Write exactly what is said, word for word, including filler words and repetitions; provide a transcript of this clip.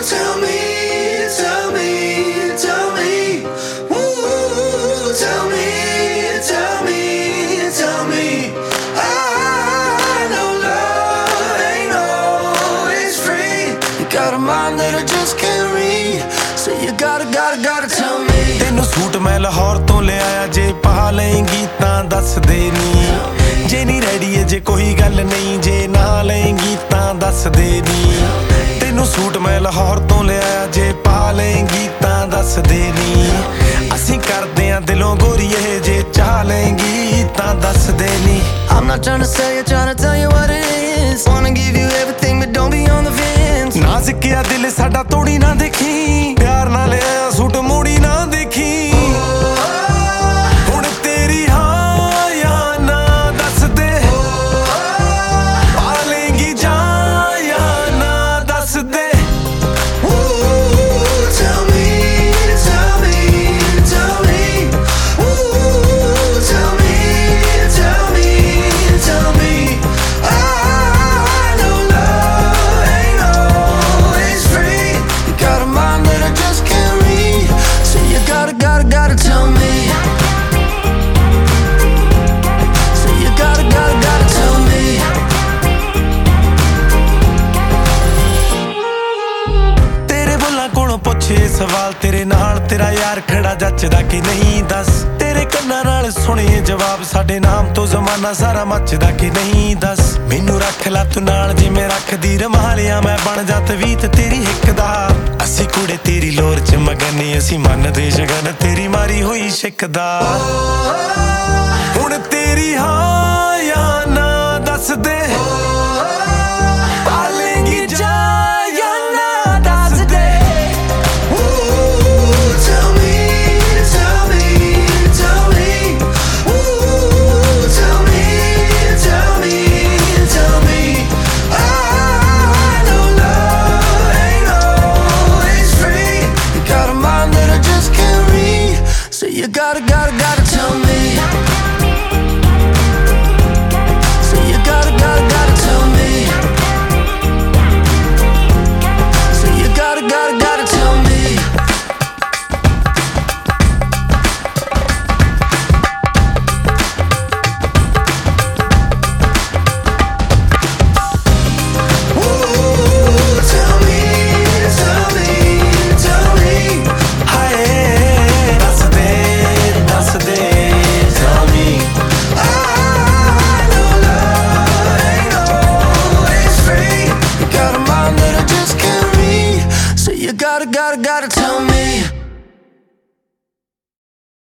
tell me, tell me, tell me. Ooh, tell me, tell me, tell me. I know love ain't always free. You got a mind that I just can't read, so you gotta, gotta, gotta tell me. ਤੈਨੂੰ suit ਮੈਂ ਲਾਹੌਰ ਤੋਂ ਲਿਆਇਆ, ਜੇ ਪਾ ਲਏਂਗੀ ਤਾਂ ਦੱਸ ਦੇ ਨੀ। ਜੇ ਨਹੀਂ ਰੈਡੀ ਏ ਜੇ ਕੋਈ ਗੱਲ ਨਹੀਂ, ਜੇ ਨਾ ਲਏਂਗੀ ਤਾਂ ਦੱਸ ਦੇ ਨੀ। ਤੈਨੂੰ ਸੂਟ ਮੈਂ ਲਾਹੌਰ ਤੋਂ ਲਿਆਇਆ, ਜੇ ਪਾ ਲਏਂਗੀ ਤਾਂ ਦੱਸ ਦੇ ਨੀ। ਅਸੀਂ ਕਰਦੇ ਆਂ ਦਿਲੋਂ ਗੋਰੀਏ, ਜੇ ਚਾਹ ਲਏਂਗੀ ਤਾਂ ਦੱਸ ਦੇ ਨੀ। I'm not trying to sell you, trying to tell you what it is. Wanna give you everything but don't be on the fence. ਨਾਜ਼ੁਕਿਆ ਦਿਲ ਸਾਡਾ ਤੋੜੀ ਨਾ ਦੇਖੀ, ਪਿਆਰ ਨਾਲ ਲਿਆਇਆ ਸੂਟ ਮੋੜੀ ਨਾ ਦੇਖੀ। ਹੁਣ ਤੇਰੀ ਹਾਂ ਜਾਂ ਨਾ ਦੱਸ ਦੇ, ਪਾ ਲਏਂਗੀ ਜਾਂ ਜਾਂ ਨਾ ਦੱਸ ਦੇ। Tell me, tell me, tell me. Ooh, tell me, tell me, tell me. I know love ain't always free. You got a mind that I just can't read, so you gotta, gotta, gotta tell me. So you gotta, gotta, gotta tell me. ਤੇਰੇ ਬੁੱਲਾਂ ਕੋਲੋਂ ਪੁੱਛੇ ਸਵਾਲ, ਤੇਰੇ ਨਾਲ ਤੇਰਾ ਯਾਰ ਖੜਾ ਜੱਚਦਾ ਕਿ ਨਹੀਂ ਦੱਸ। ਤੇਰੇ ਕੰਨਾਂ ਨਾਲ ਸੁਣੇ ਜਵਾਬ, ਸਾਡੇ ਨਾਮ ਤੋਂ ਜ਼ਮਾਨਾ ਸਾਰਾ ਮੱਚਦਾ ਕਿ ਨਹੀਂ ਦੱਸ। ਮੈਨੂੰ ਰੱਖ ਲੈ ਤੂੰ ਨਾਲ ਜਿਵੇਂ ਰੱਖਦੀ ਰਮਾਲਿਆ, ਮੈਂ ਬਣ ਜਾ ਤਵੀਤ ਤੇਰੀ ਹਿੱਕ ਦਾ। ਅਸੀਂ ਕੁੜੇ ਤੇਰੀ ਲੋਰ ਚ ਮਗਨ, ਅਸੀਂ ਮੰਨਦੇ ਸ਼ਗਨ ਤੇਰੀ ਮਾਰੀ ਹੋਈ ਸ਼ਿਕ ਦਾ। ਹੁਣ ਤੇਰੀ ਹਾਂ ਜਾਂ ਨਾ ਦੱਸ ਦੇ, ਪਾ ਲਏਂਗੀ ਜਾਂ ਜਾਂ ਨਾ ਦੱਸ ਦੇ। Tell me, tell me, tell me. Ooh, tell me, tell me, tell me. I know love ain't always free. You got a mind that I just can't read, so you gotta, gotta, gotta tell me. So you gotta, gotta, gotta tell me. So you gotta, gotta, gotta tell me. You gotta, gotta, gotta tell me.